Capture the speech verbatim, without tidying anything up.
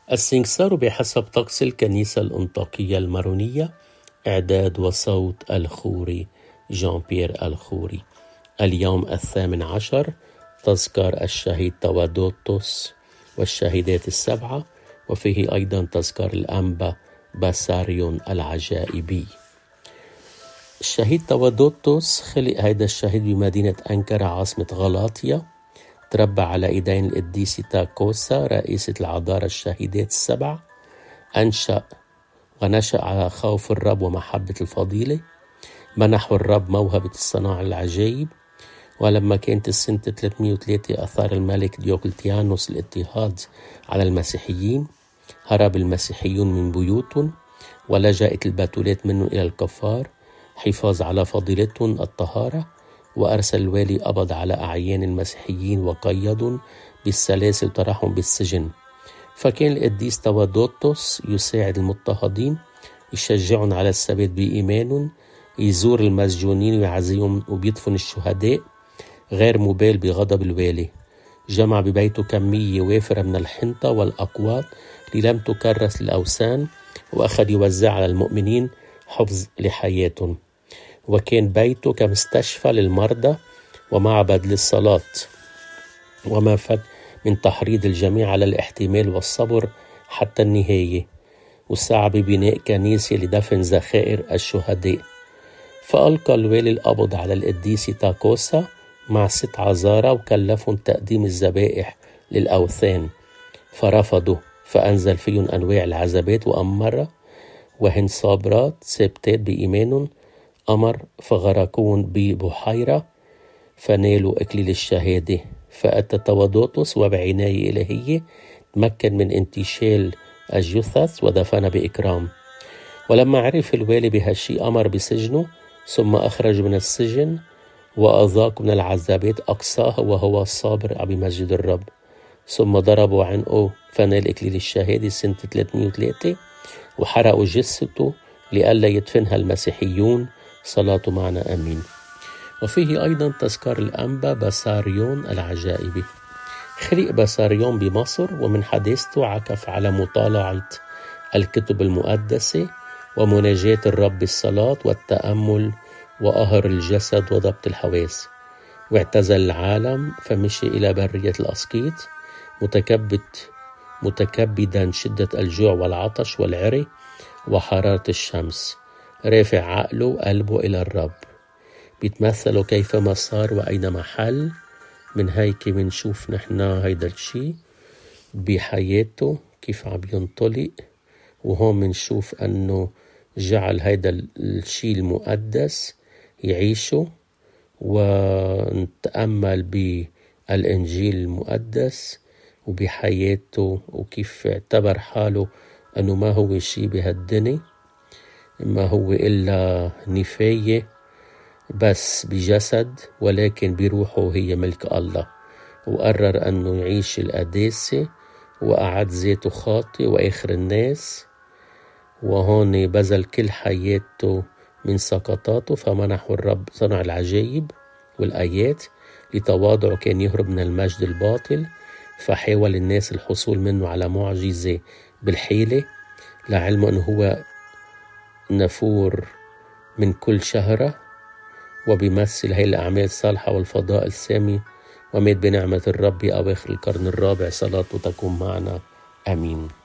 السنكسار بحسب طقس الكنيسة الأنطاكية المارونية، إعداد وصوت الخوري جان بيير الخوري. اليوم الثامن عشر تذكار الشهيد تودوتوس والشهيدات السبعة، وفيه أيضا تذكار الأنبا باساريون العجائبي. الشهيد تودوتوس خلق هيدا الشهيد بمدينة أنكرة عاصمة غلاطيا، تربى على إيدين القديسة تاكوسا رئيسة العذارى الشهيدات السبع. أنشأ ونشأ على خوف الرب ومحبة الفضيلة. منحه الرب موهبة الصناعة العجائب، ولما كانت السنة ثلاثمئة وثلاثة أثار الملك ديوقلتيانوس الاضطهاد على المسيحيين. هرب المسيحيون من بيوتهم ولجأت البتولات منهم إلى الكفار حفاظ على فضيلتهم الطهارة، وأرسل الوالي قبض على أعيان المسيحيين وقيدهم بالسلاسل وطرحهم بالسجن. فكان القديس تودوتوس يساعد المضطهدين، يشجعهم على الثبات بإيمانهم، يزور المسجونين ويعزيهم وبيدفن الشهداء، غير مبال بغضب الوالي. جمع ببيته كمية وافرة من الحنطة والأقواط اللي لم تكرس للأوثان، وأخذ يوزع على المؤمنين حفظ لحياتهم. وكان بيته كمستشفى للمرضى ومعبد للصلاة، وما فات من تحريض الجميع على الاحتمال والصبر حتى النهاية، وسعى ببناء كنيسة لدفن ذخائر الشهداء. فألقى الوالي القبض على القديسة تاكوسا مع ست عذارى وكلفهم تقديم الذبائح للأوثان، فرفضوا، فأنزل فيهم أنواع العذابات وأمر، وهن صابرات ثابتات بإيمانهم أمر فغرقون ببحيرة فنالوا إكليل الشهادة. فأتى تودوتوس وبعناية إلهية تمكن من انتشال الجثث ودفن بإكرام. ولما عرف الوالي بهالشي أمر بسجنه، ثم أخرج من السجن وأذاق من العذابات أقصاها وهو الصابر بمسجد الرب. ثم ضربوا عنقه فنال إكليل الشهادة سنة ثلاثمئة وثلاثة، وحرقوا جثته لئلا يدفنها المسيحيون. صلاة معنا أمين. وفيه أيضا تذكار الأنبا باساريون العجائبي. خلق باساريون بمصر، ومن حداثته عكف على مطالعة الكتب المقدسة ومناجاة الرب بالصلاة والتأمل وقهر الجسد وضبط الحواس. واعتزل العالم فمشي إلى برية الأسقيط متكبت متكبدا شدة الجوع والعطش والعري وحرارة الشمس، رافع عقله وقلبه إلى الرب. بيتمثلوا كيفما صار وأينما حل. من هيك منشوف نحنا هيدا الشي بحياته كيف عم ينطلق، وهون منشوف أنه جعل هيدا الشي المقدس يعيشه، ونتأمل بالإنجيل المقدس وبحياته وكيف اعتبر حاله أنه ما هو شي بهالدنيا، ما هو إلا نفاية بس بجسد، ولكن بروحه هي ملك الله. وقرر أنه يعيش القداسة وأعد ذاته خاطئ وآخر الناس، وهون بذل كل حياته من سقطاته. فمنحه الرب صنع العجائب والآيات. لتواضعه كان يهرب من المجد الباطل، فحاول الناس الحصول منه على معجزة بالحيلة، لعلمه أنه هو نفور من كل شهرة، وبيمثل هاي الأعمال الصالحة والفضائل السامي. ومات بنعمة الرب أواخر القرن الرابع. صلاته تكون معنا. آمين.